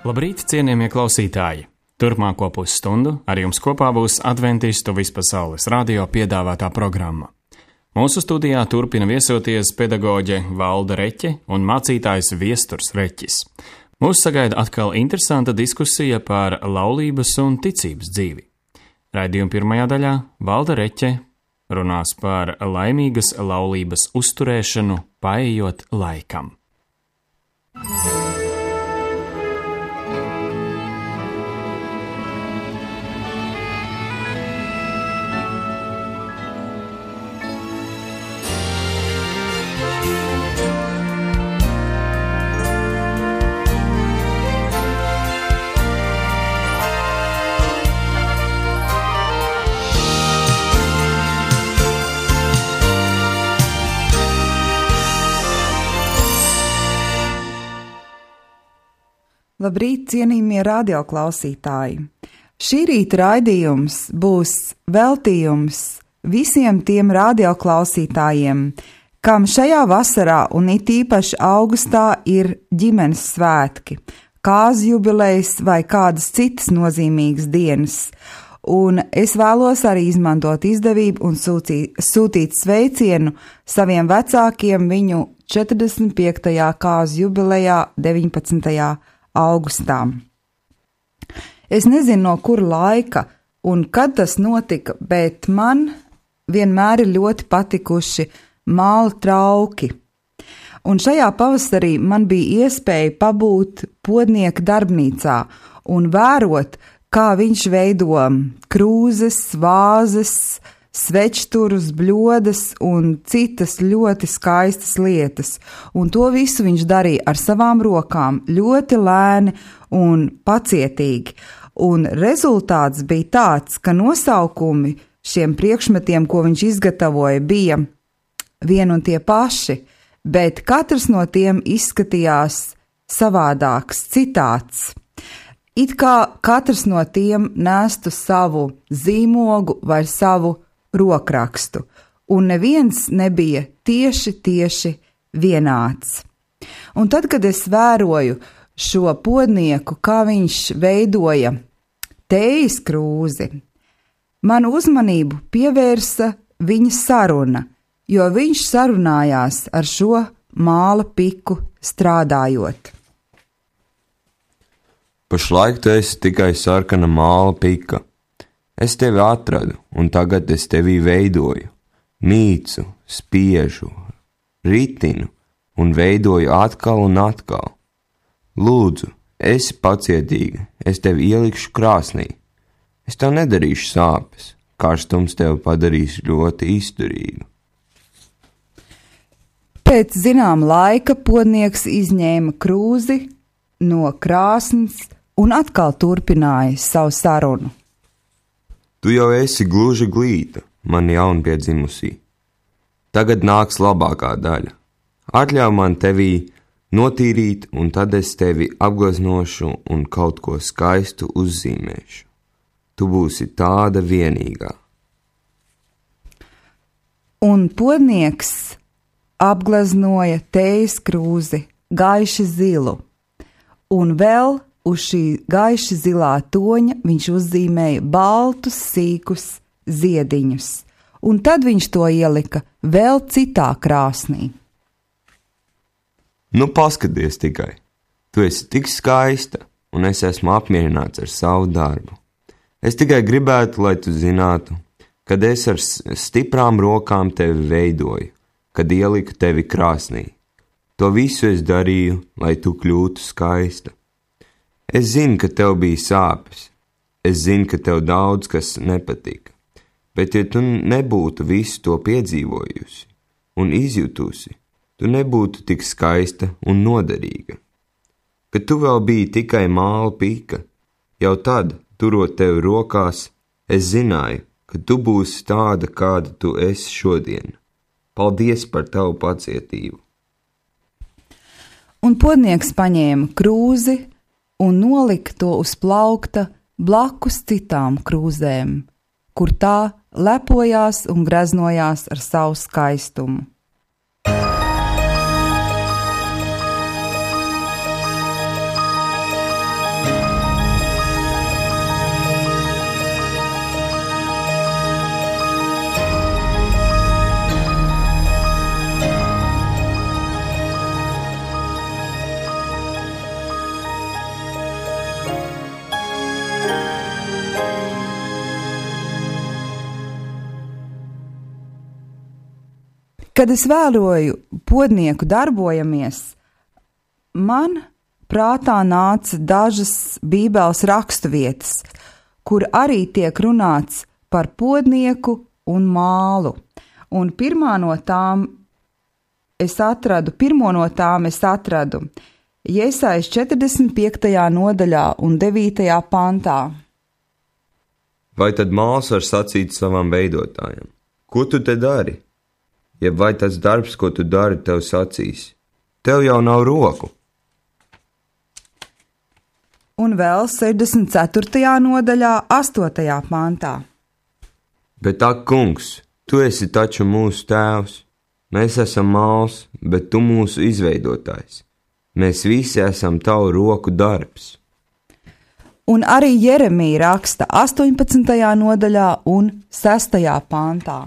Labrīt, cienījamie klausītāji! Turpmāko pusstundu ar jums kopā būs Adventistu vispasaules radio piedāvātā programma. Mūsu studijā turpina viesoties pedagoģe Valda Reķe un mācītājs Viesturs Reķis. Mūs sagaida atkal interesanta diskusija par laulības un ticības dzīvi. Raidījuma pirmajā daļā Valda Reķe runās par laimīgas laulības uzturēšanu, paejot laikam. Labrīt, cienījamie radioklausītāji! Šī rīta raidījums būs veltījums visiem tiem radioklausītājiem, kam šajā vasarā un it īpaši augustā ir ģimenes svētki, kāzu jubilejas vai kādas citas nozīmīgas dienas. Un es vēlos arī izmantot izdevību un sūtīt sveicienu saviem vecākiem viņu 45. kāzu jubilejā 19. augustā. Es nezinu, no kura laika un kad tas notika, bet man vienmēr ir ļoti patikuši māla trauki. Un šajā pavasarī man bija iespēja pabūt podnieka darbnīcā un vērot, kā viņš veido krūzes, vāzes, svečturus, bļodas un citas ļoti skaistas lietas, un to visu viņš darīja ar savām rokām, ļoti lēni un pacietīgi, un rezultāts bija tāds, ka nosaukumi šiem priekšmetiem, ko viņš izgatavoja, bija vien un tie paši, bet katrs no tiem izskatījās savādāks, citāds. It kā katrs no tiem nestu savu zīmogu vai savu rokrakstu, un neviens nebija tieši vienāds. Un tad, kad es vēroju šo podnieku, kā viņš veidoja tējas krūzi, manu uzmanību pievērsa viņa saruna, jo viņš sarunājās ar šo māla piku strādājot. Pašlaik tu esi tikai sarkana māla pika. Es tevi atradu, un tagad es tevi veidoju, mīcu, spiežu, ritinu un veidoju atkal un atkal. Lūdzu, esi pacietīga, es tevi ielikšu krāsnī. Es tev nedarīšu sāpes, karstums tev padarīs ļoti izturīgu. Pēc zinām laika podnieks izņēma krūzi no krāsnes un atkal turpināja savu sarunu. Tu jau esi gluži glīta, man jaunpiedzimusī. Tagad nāks labākā daļa. Atļauj man tevī notīrīt, un tad es tevi apgleznošu un kaut ko skaistu uzzīmēšu. Tu būsi tāda vienīgā. Un podnieks apgleznoja tējas krūzi gaiši zilu, un vēl uz šī gaiši zilā toņa viņš uzzīmēja baltus, sīkus ziediņus, un tad viņš to ielika vēl citā krāsnī. Nu, paskaties tikai, tu esi tik skaista, un es esmu apmierināts ar savu darbu. Es tikai gribētu, lai tu zinātu, kad es ar stiprām rokām tevi veidoju, kad ieliku tevi krāsnī. To visu es darīju, lai tu kļūtu skaista. Es zinu, ka tev bija sāpes, es zinu, ka tev daudz kas nepatika, bet ja tu nebūtu visu to piedzīvojusi un izjutusi, tu nebūtu tik skaista un noderīga. Kad tu vēl biji tikai māla pika, jau tad, turot tevi rokās, es zināju, ka tu būsi tāda, kāda tu esi šodien. Paldies par tavu pacietību. Un podnieks paņēma krūzi un nolika to uz plaukta blakus citām krūzēm, kur tā lepojās un greznojās ar savu skaistumu. Kad es vēroju podnieku darbojamies, man prātā nāca dažas Bībeles raksturvietas, kur arī tiek runāts par podnieku un mālu. Un pirmo no tām es atradu Jesajas 45. nodaļā un 9. pantā. Vai tad māls var sacīt savam veidotājam: ko tu te dari? Jeb vai tas darbs, ko tu dari, tev sacīs: tev jau nav roku? Un vēl 64. nodaļā 8. pantā. Bet ak, kungs, tu esi taču mūsu tēvs. Mēs esam māls, bet tu mūsu izveidotājs. Mēs visi esam tavu roku darbs. Un arī Jeremija raksta 18. nodaļā un 6. pantā.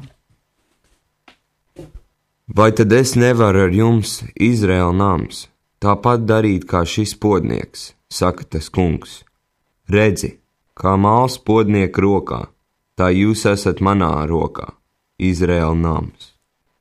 Vai tad es nevaru ar jums, Izraēla nams, tāpat darīt kā šis podnieks, saka tas kungs? Redzi, kā māls podnieka rokā, tā jūs esat manā rokā, Izraēla nams.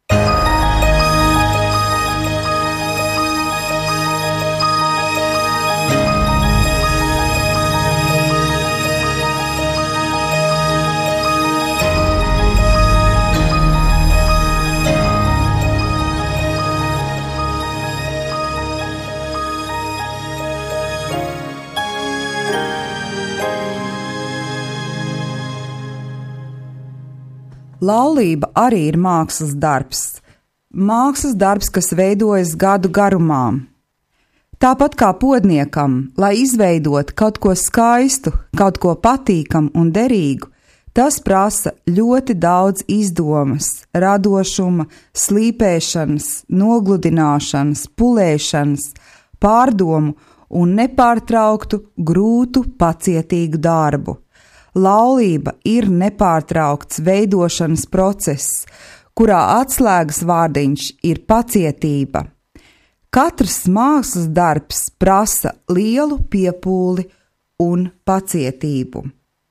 Laulība arī ir mākslas darbs. Mākslas darbs, kas veidojas gadu garumā. Tāpat kā podniekam, lai izveidot kaut ko skaistu, kaut ko patīkamu un derīgu, tas prasa ļoti daudz izdomas, radošuma, slīpēšanas, nogludināšanas, pulēšanas, pārdomu un nepārtrauktu, grūtu, pacietīgu darbu. Laulība ir nepārtraukts veidošanas process, kurā atslēgas vārdiņš ir pacietība. Katrs mākslas darbs prasa lielu piepūli un pacietību.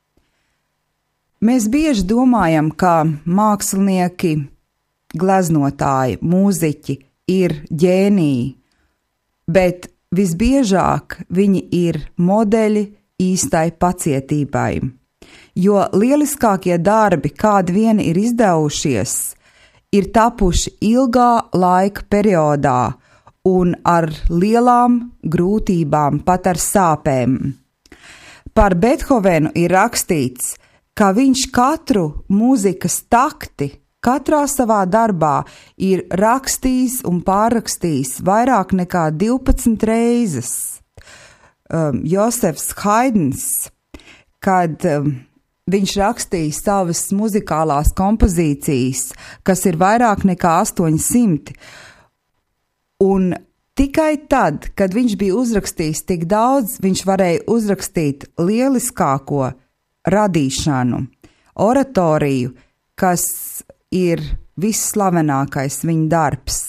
Mēs bieži domājam, ka mākslinieki, gleznotāji, mūziķi ir ģēniji, bet visbiežāk viņi ir modeļi īstai pacietībai. Jo lieliskākie darbi, kādi vien ir izdevušies, ir tapuši ilgā laika periodā un ar lielām grūtībām, pat ar sāpēm. Par Bethovenu ir rakstīts, ka viņš katru mūzikas takti, katrā savā darbā ir rakstījis un pārrakstījis vairāk nekā 12 reizes. Josefs Haidns, kad viņš rakstīja savas muzikālās kompozīcijas, kas ir vairāk nekā 800, un tikai tad, kad viņš bija uzrakstījis tik daudz, viņš varēja uzrakstīt lieliskāko radīšanu, oratoriju, kas ir visslavenākais viņa darbs.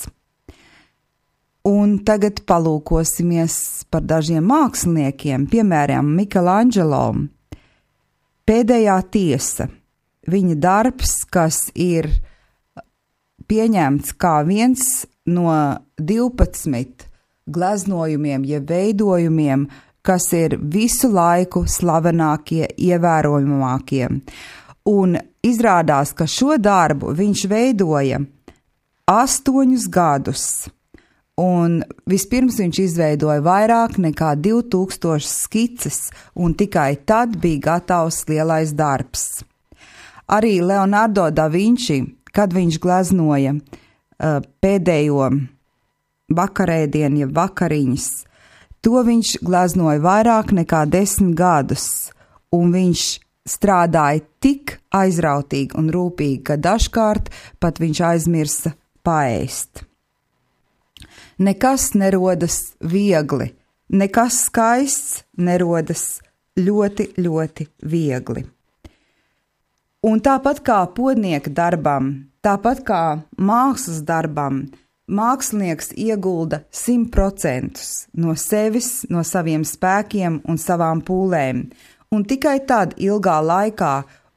Un tagad palūkosimies par dažiem māksliniekiem, piemēram, Michelangelo. Pēdējā tiesa, viņa darbs, kas ir pieņemts kā viens no 12 gleznojumiem, jeb veidojumiem, kas ir visu laiku slavenākie, ievērojamākie. Un izrādās, ka šo darbu viņš veidoja 8 gadus. Un vispirms viņš izveidoja vairāk nekā 2000 skices, un tikai tad bija gatavs lielais darbs. Arī Leonardo da Vinci, kad viņš gleznoja pēdējo vakarēdienu, jeb vakariņas, to viņš gleznoja vairāk nekā 10 gadus, un viņš strādāja tik aizrautīgi un rūpīgi, ka dažkārt pat viņš aizmirsa paēst. Nekas nerodas viegli, nekas skaists nerodas ļoti, ļoti viegli. Un tāpat kā podnieka darbam, tāpat kā mākslas darbam, mākslinieks iegulda 100% no sevis, no saviem spēkiem un savām pūlēm, un tikai tad ilgā laikā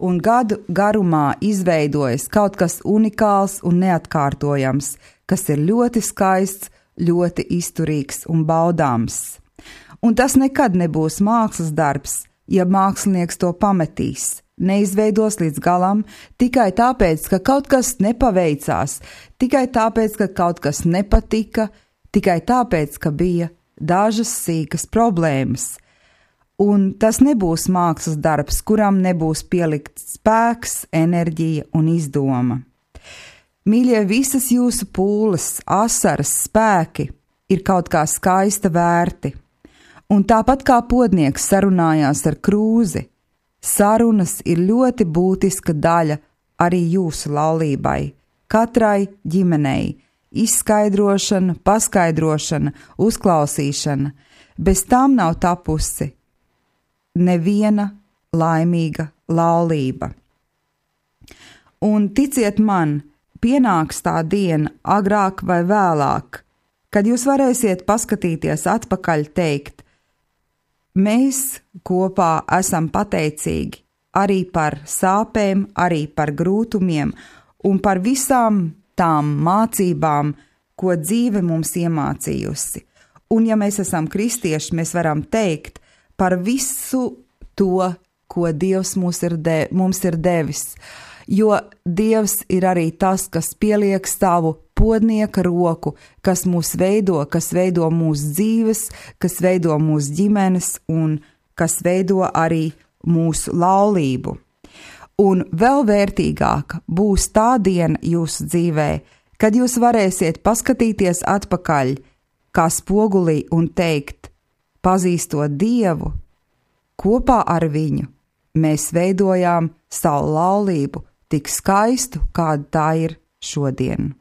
un gadu garumā izveidojas kaut kas unikāls un neatkārtojams, kas ir ļoti skaists, ļoti izturīgs un baudāms. Un tas nekad nebūs mākslas darbs, ja mākslinieks to pametīs, neizveidos līdz galam tikai tāpēc, ka kaut kas nepaveicās, tikai tāpēc, ka kaut kas nepatika, tikai tāpēc, ka bija dažas sīkas problēmas. Un tas nebūs mākslas darbs, kuram nebūs pielikts spēks, enerģija un izdoma. Mīļie, visas jūsu pūles, asaras, spēki ir kaut kā skaista vērti. Un tāpat kā podnieks sarunājās ar krūzi, sarunas ir ļoti būtiska daļa arī jūsu laulībai, katrai ģimenei, izskaidrošana, paskaidrošana, uzklausīšana. Bez tām nav tapusi neviena laimīga laulība. Un ticiet man, pienāks tā diena agrāk vai vēlāk, kad jūs varēsiet paskatīties atpakaļ teikt, mēs kopā esam pateicīgi arī par sāpēm, arī par grūtumiem un par visām tām mācībām, ko dzīve mums iemācījusi. Un ja mēs esam kristieši, mēs varam teikt par visu to, ko Dievs mums ir devis, jo Dievs ir arī tas, kas pieliek savu podnieka roku, kas mūs veido, kas veido mūsu dzīves, kas veido mūsu ģimenes un kas veido arī mūsu laulību. Un vēl vērtīgāka būs tā diena jūsu dzīvē, kad jūs varēsiet paskatīties atpakaļ kā spogulī un teikt, pazīstot Dievu, kopā ar viņu mēs veidojām savu laulību tik skaistu, kāda tā ir šodien.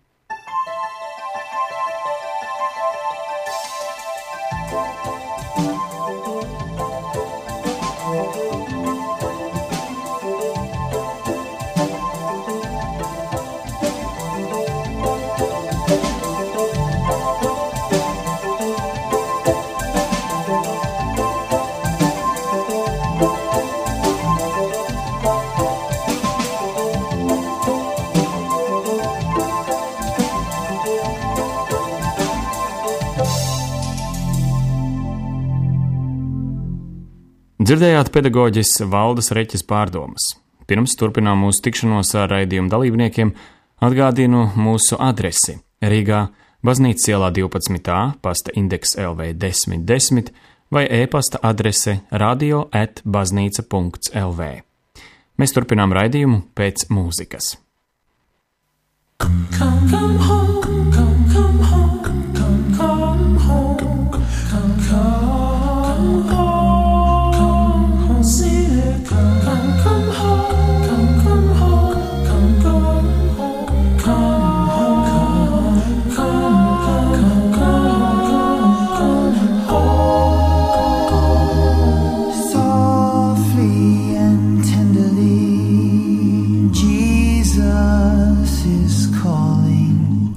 Dzirdējāt pedagoģis Valdes Reķes pārdomas. Pirms turpinām mūsu tikšanos ar raidījumu dalībniekiem, atgādinu mūsu adresi Rīgā, Baznīcas ielā 12a, pasta indeks LV 1010 vai e-pasta adrese radio@baznīca.lv. Mēs turpinām raidījumu pēc mūzikas. Come home, come home, come home, come home. Calling.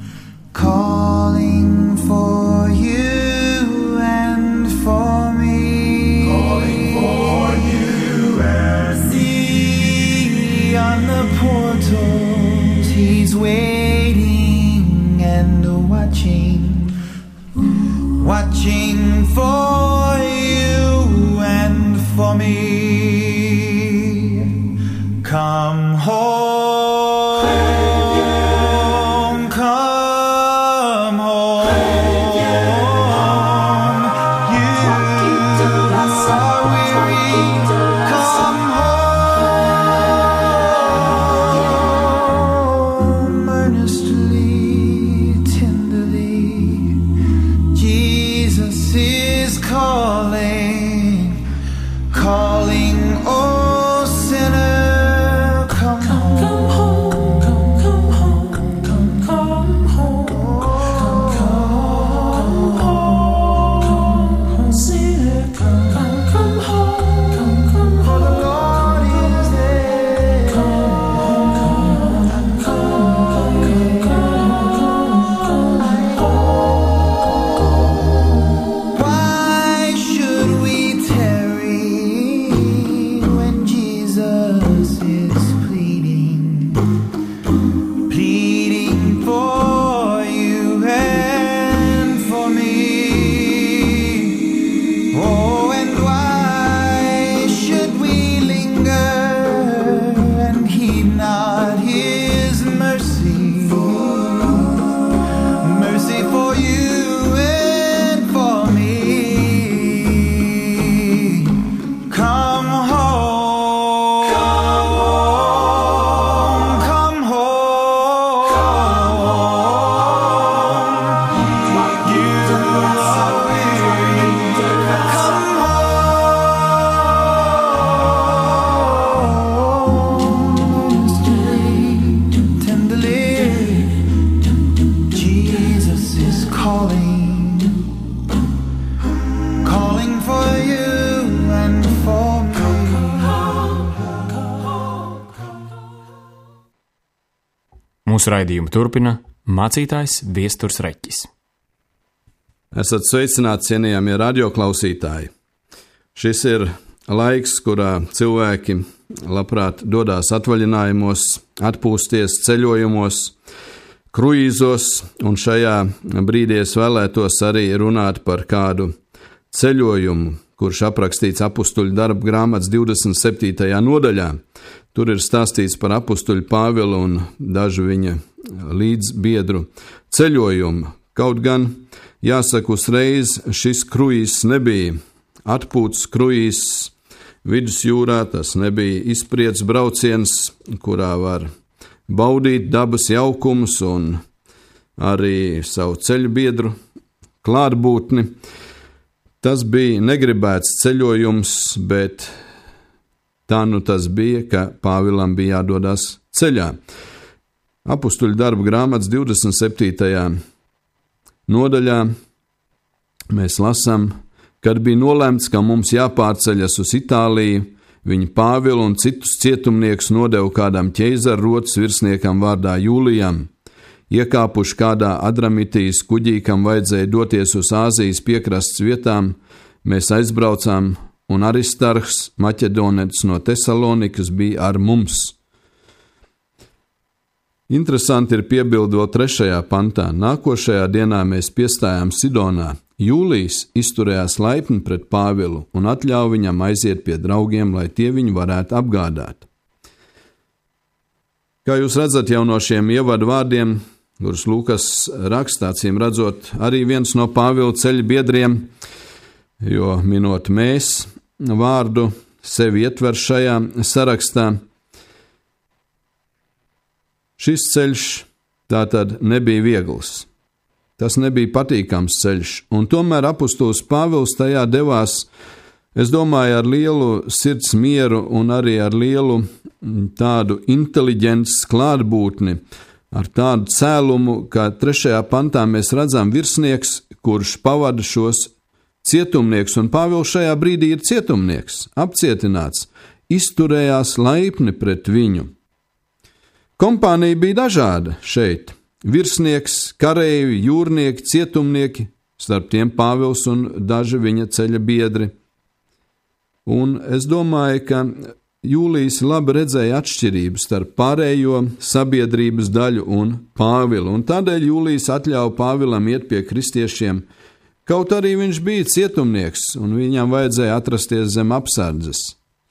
calling, calling for you and for me. Mūsu raidījumu turpina mācītājs Viesturs Reķis. Esat sveicināti, cienījamie radioklausītāji. Šis ir laiks, kurā cilvēki labprāt dodās atvaļinājumos, atpūsties ceļojumos, kruīzos, un šajā brīdī es vēlētos arī runāt par kādu ceļojumu, kurš aprakstīts Apustuļu darbu grāmatas 27. nodaļā. Tur ir stāstīts par apustuļu Pāvilu un dažu viņa līdzbiedru ceļojumu. Kaut gan, jāsaka uzreiz, šis kruīzs nebija atpūtas kruīzs vidusjūrā, tas nebija izspriedz brauciens, kurā var baudīt dabas jaukumus un arī savu ceļu biedru klātbūtni. Tas bija negribēts ceļojums, bet tā nu tas bija, ka Pāvilam bija jādodas ceļā. Apustuļu darbu grāmatas 27. nodaļā mēs lasām, kad bija nolemts, ka mums jāpārceļas uz Itāliju, viņi Pāvilu un citus cietumniekus nodeva kādam ķeizaru rotas virsniekam vārdā Jūlijam. Iekāpuši kādā Adramitijas kuģī, kam vajadzēja doties uz Āzijas piekrastes vietām, mēs aizbraucām, un Aristarhs, maķedonetis no Tesalonikas, bija ar mums. Interesanti ir piebildot 3. pantā. Nākošajā dienā mēs piestājām Sidonā. Jūlijs izturējās laipni pret Pāvilu un atļāva viņam aiziet pie draugiem, lai tie viņu varētu apgādāt. Kā jūs redzat jau no šiem ievadu vārdiem, kurus Lūkas rakstā, acīm redzot, arī viens no Pāvila ceļa biedriem, jo minot mēs vārdu sevi ietver šajā sarakstā. Šis ceļš tātad nebija viegls. Tas nebija patīkams ceļš, un tomēr apustulis Pāvils tajā devās, es domāju, ar lielu sirds mieru un arī ar lielu tādu inteliģences klātbūtni, ar tādu cēlumu, kā 3. pantā mēs redzam virsnieks, kurš pavada šos cietumnieks, un Pāvils šajā brīdī ir cietumnieks, apcietināts, izturējās laipni pret viņu. Kompānija bija dažāda šeit. Virsnieks, kareivji, jūrnieki, cietumnieki, starp tiem Pāvils un daži viņa ceļa biedri. Un es domāju, ka Jūlijs labi redzēja atšķirību starp pārējo sabiedrības daļu un Pāvilu, un tādēļ Jūlijs atļāva Pāvilam iet pie kristiešiem, kaut arī viņš bija cietumnieks, un viņam vajadzēja atrasties zem apsardzes.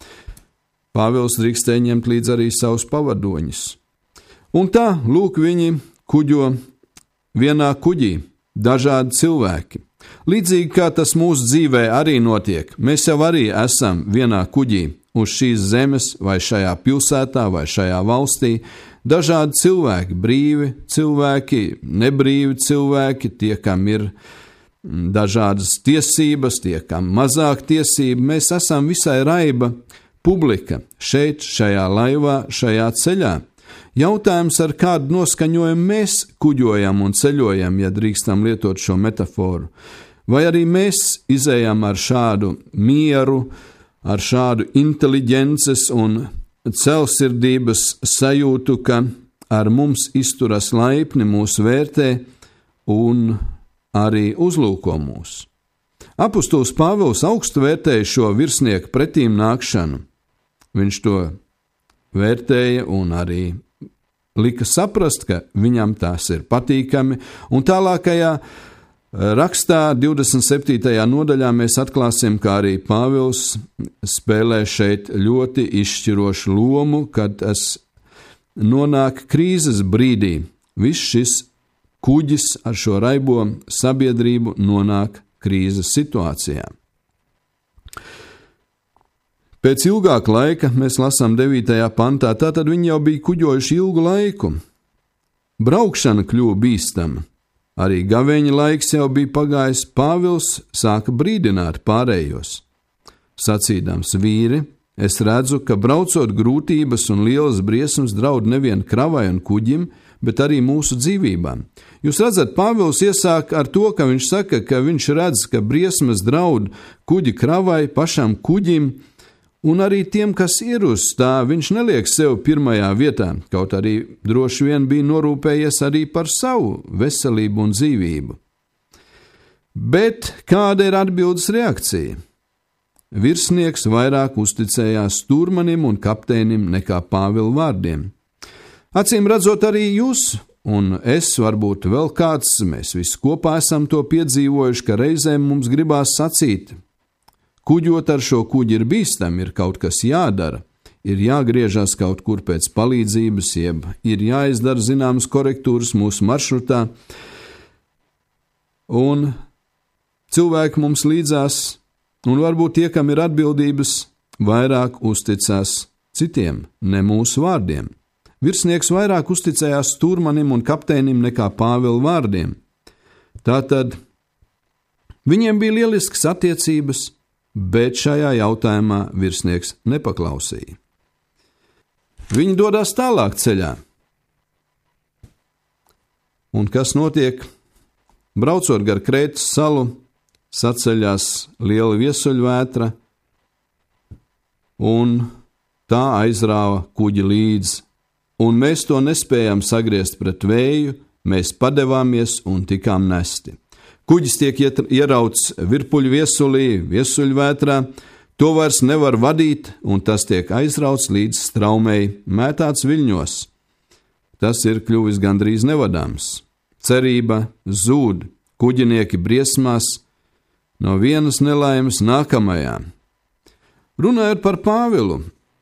Pāvils drīkstēja ņemt līdz arī savus pavadoņus. Un tā, lūk, viņi kuģo vienā kuģī, dažādi cilvēki. Līdzīgi kā tas mūsu dzīvē arī notiek, mēs jau arī esam vienā kuģī, uz šīs zemes, vai šajā pilsētā, vai šajā valstī, dažādi cilvēki, brīvi cilvēki, nebrīvi cilvēki, tie, kam ir dažādas tiesības, tie, kam mazāk tiesība, mēs esam visai raiba publika šeit, šajā laivā, šajā ceļā. Jautājums, ar kādu noskaņojumu mēs kuģojam un ceļojam, ja drīkstam lietot šo metaforu, vai arī mēs izējam ar šādu mieru, ar šādu inteliģences un celsirdības sajūtu, ka ar mums izturas laipni, mūs vērtē un arī uzlūko mūs. Apustulis Pāvils augstu vērtēja šo virsnieku pretīm nākšanu. Viņš to vērtēja un arī lika saprast, ka viņam tās ir patīkami, un tālākajā rakstā 27. nodaļā mēs atklāsim, kā arī Pāvils spēlē šeit ļoti izšķirošu lomu, kad tas nonāk krīzes brīdī. Viss šis kuģis ar šo raibo sabiedrību nonāk krīzes situācijā. Pēc ilgāka laika mēs lasām 9. pantā, tātad viņi jau bija kuģojuši ilgu laiku. Braukšana kļuva bīstama. Arī gavēņa laiks jau bija pagājis, Pāvils sāka brīdināt pārējos. Sacīdams: vīri, es redzu, ka braucot grūtības un lielas briesmas draud nevien kravai un kuģim, bet arī mūsu dzīvībām. Jūs redzat, Pāvils iesāk ar to, ka viņš saka, ka viņš redz, ka briesmas draud kuģi kravai, pašam kuģim, un arī tiem, kas ir uz tā, viņš neliek sev pirmajā vietā, kaut arī droši vien bija norūpējies arī par savu veselību un dzīvību. Bet kāda ir atbildes reakcija? Virsnieks vairāk uzticējās stūrmanim un kapteinim nekā Pāvila vārdiem. Acīm redzot, arī jūs un es, varbūt vēl kāds, mēs visi kopā esam to piedzīvojuši, ka reizēm mums gribās sacīt, kuģot ar šo kuģi ir bīstami, ir kaut kas jādara, ir jāgriežas kaut kur pēc palīdzības, jeb ir jāizdara zināmas korektūras mūsu maršrutā, un cilvēki mums līdzās, un varbūt tie, kam ir atbildības, vairāk uzticās citiem, ne mūsu vārdiem. Virsnieks vairāk uzticējās stūrmanim un kapteinim nekā Pāvila vārdiem. Tātad viņiem bija lieliskas attiecības, bet šajā jautājumā virsnieks nepaklausīja. Viņi dodas tālāk ceļā. Un kas notiek? Braucot gar Krētas salu, saceļās liela viesuļvētra, un tā aizrāva kuģi līdzi. Un mēs to nespējam sagriezt pret vēju, mēs padevāmies un tikām nesti. Kuģis tiek ierauts virpuļu viesulī, viesuļvētrā, to vairs nevar vadīt, un tas tiek aizrauts līdz straumei, mētāts viļņos. Tas ir kļuvis gandrīz nevadāms. Cerība zūd, kuģinieki briesmās, no vienas nelaimes nākamajā. Runājot par Pāvilu,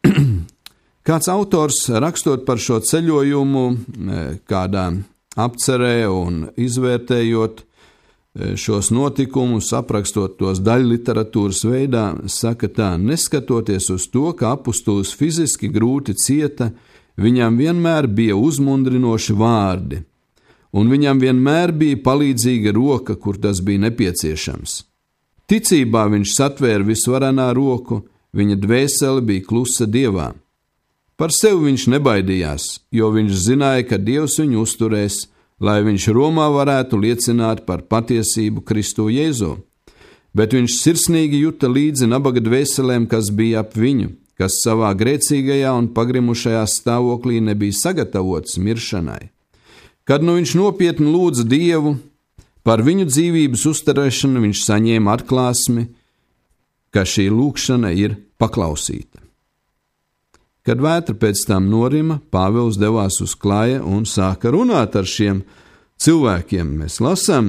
kāds autors rakstot par šo ceļojumu, kādā apcerē un izvērtējot šos notikumus, aprakstot tos daļliteratūras veidā, saka tā, neskatoties uz to, ka apustulis fiziski grūti cieta, viņam vienmēr bija uzmundrinoši vārdi, un viņam vienmēr bija palīdzīga roka, kur tas bija nepieciešams. Ticībā viņš satvēra visvarenā roku, viņa dvēsele bija klusa Dievā. Par sevi viņš nebaidījās, jo viņš zināja, ka Dievs viņu uzturēs, lai viņš Romā varētu liecināt par patiesību Kristu Jēzu. Bet viņš sirsnīgi juta līdzi nabaga dvēselēm, kas bija ap viņu, kas savā grēcīgajā un pagrimušajā stāvoklī nebija sagatavots miršanai. Kad nu viņš nopietni lūdza Dievu, par viņu dzīvības uzturēšanu viņš saņēma atklāsmi, ka šī lūkšana ir paklausīta. Kad vētra pēc tam norima, Pāvils devās uz klāja un sāka runāt ar šiem cilvēkiem. Mēs lasām,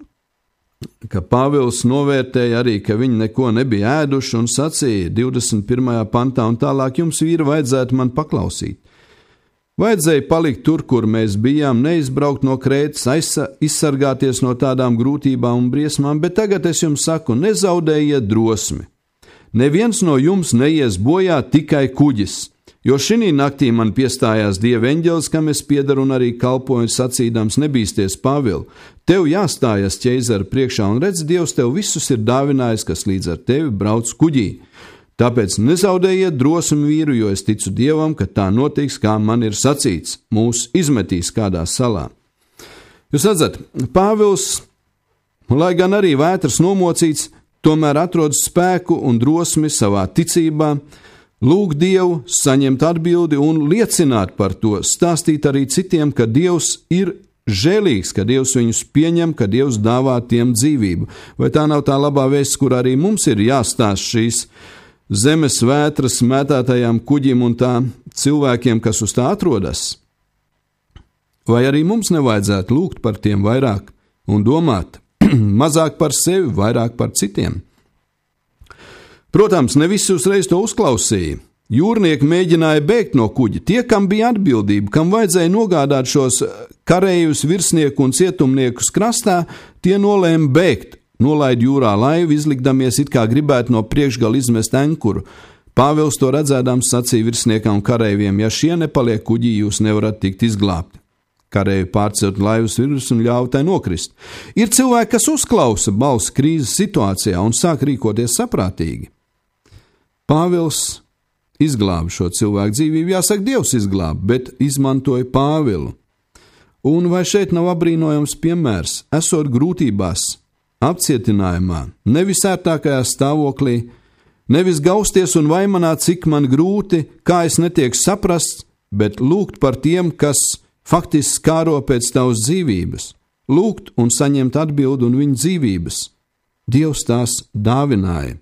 ka Pāvils novērtēja arī, ka viņi neko nebija ēduši un sacīja 21. pantā un tālāk jums vīri vajadzētu man paklausīt. Vajadzēja palikt tur, kur mēs bijām, neizbraukt no Krētas, izsargāties no tādām grūtībām un briesmām, bet tagad es jums saku, nezaudējiet drosmi. Neviens no jums neies bojā, tikai kuģis. Jo šī naktī man piestājās Dieva eņģelis, kam es piedaru un arī kalpoju sacīdams, nebīsties Pāvilu. Tev jāstājas ķeizara priekšā un redz, Dievs tev visus ir dāvinājis, kas līdz ar tevi brauc kuģī. Tāpēc nezaudējiet drosmi vīru, jo es ticu Dievam, ka tā notiks, kā man ir sacīts, mūs izmetīs kādā salā. Jūs redzat, Pāvils, lai gan arī vētras nomocīts, tomēr atrod spēku un drosmi savā ticībā, lūgt Dievu, saņemt atbildi un liecināt par to, stāstīt arī citiem, ka Dievs ir žēlīgs, ka Dievs viņus pieņem, ka Dievs dāvā tiem dzīvību. Vai tā nav tā labā vēsts, kur arī mums ir jāstāst šīs zemes vētras mētātajām kuģim un tā cilvēkiem, kas uz tā atrodas? Vai arī mums nevajadzētu lūgt par tiem vairāk un domāt mazāk par sevi, vairāk par citiem? Protams, ne visi uzreiz to uzklausīja. Jūrnieki mēģināja bēgt no kuģa. Tie, kam bija atbildība, kam vajadzēja nogādāt šos karējus, virsnieku un cietumniekus krastā, tie nolēma bēgt, nolaid jūrā laivu, izlikdamies it kā gribētu no priekšgala izmest ankuru. Pāvils to redzēdams sacīja virsniekam un karējiem, ja šie nepaliek kuģī, jūs nevarat tikt izglābti. Karēji pārcelt laivas virs un ļauj tai nokrist. Ir cilvēki, kas uzklausa balsi krīzes situācijā un sāk rīkoties saprātīgi. Pāvils izglāba šo cilvēku dzīvību, jāsaka, Dievs izglāba, bet izmantoja Pāvilu. Un vai šeit nav apbrīnojams piemērs, esot grūtībās, apcietinājumā, nevis ērtākajā stāvoklī, nevis gausties un vaimanāt, cik man grūti, kā es netieku saprasts, bet lūgt par tiem, kas faktiski skāro pēc tavas dzīvības, lūgt un saņemt atbildi un viņu dzīvības. Dievs tās dāvināja.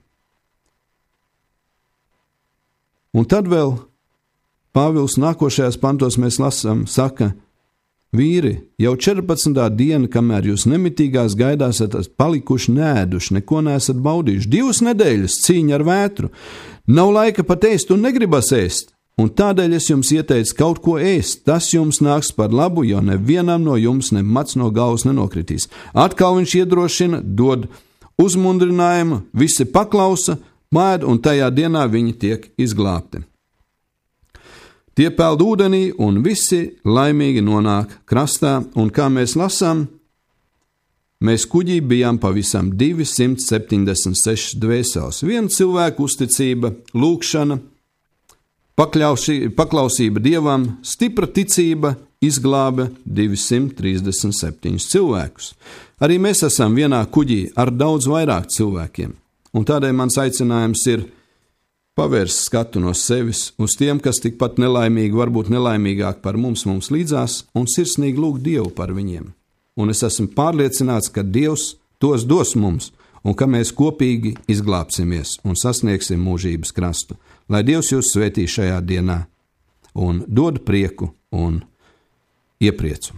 Un tad vēl Pāvils nākošajās pantos mēs lasām, saka, vīri, jau 14. diena, kamēr jūs nemitīgās gaidās esat palikuši nēduši, neko neesat baudījuši, 2 nedēļas cīņa ar vētru, nav laika pat ēst un negribas ēst, un tādēļ es jums ieteicu kaut ko ēst, tas jums nāks par labu, jo nevienam no jums ne mats no galvas nenokritīs. Atkal viņš iedrošina, dod uzmundrinājumu, visi paklausa, mēd, un tajā dienā viņi tiek izglābti. Tie peld ūdenī, un visi laimīgi nonāk krastā, un kā mēs lasām, mēs kuģī bijām pavisam 276 dvēseles. Viena cilvēka uzticība, lūgšana, paklausība Dievam, stipra ticība izglāba 237 cilvēkus. Arī mēs esam vienā kuģī ar daudz vairāk cilvēkiem, un tādēļ mans aicinājums ir pavērst skatu no sevis uz tiem, kas tikpat nelaimīgi, varbūt nelaimīgāk par mums līdzās, un sirsnīgi lūgt Dievu par viņiem. Un es esmu pārliecināts, ka Dievs tos dos mums, un ka mēs kopīgi izglābsimies un sasniegsim mūžības krastu. Lai Dievs jūs svētī šajā dienā un dod prieku un iepriecu.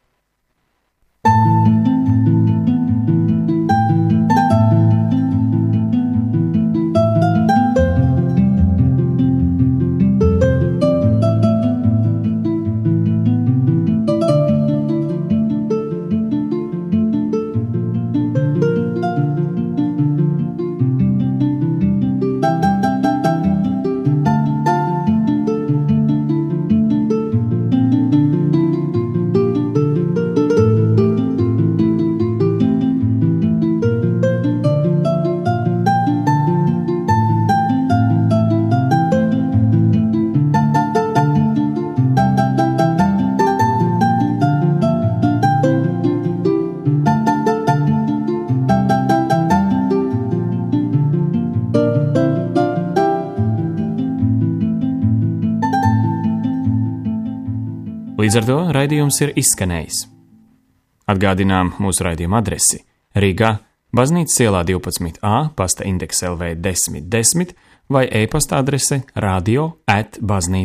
Līdz ar to raidījums ir izskanējis. Atgādinām mūsu raidījuma adresi Rīgā, Baznīcas ielā 12A, pasta indeks LV 1010 vai e-pasta adrese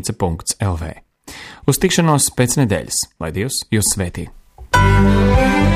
radio@baznīca.lv. Uz tikšanos pēc nedēļas, lai Dievs jūs svētī!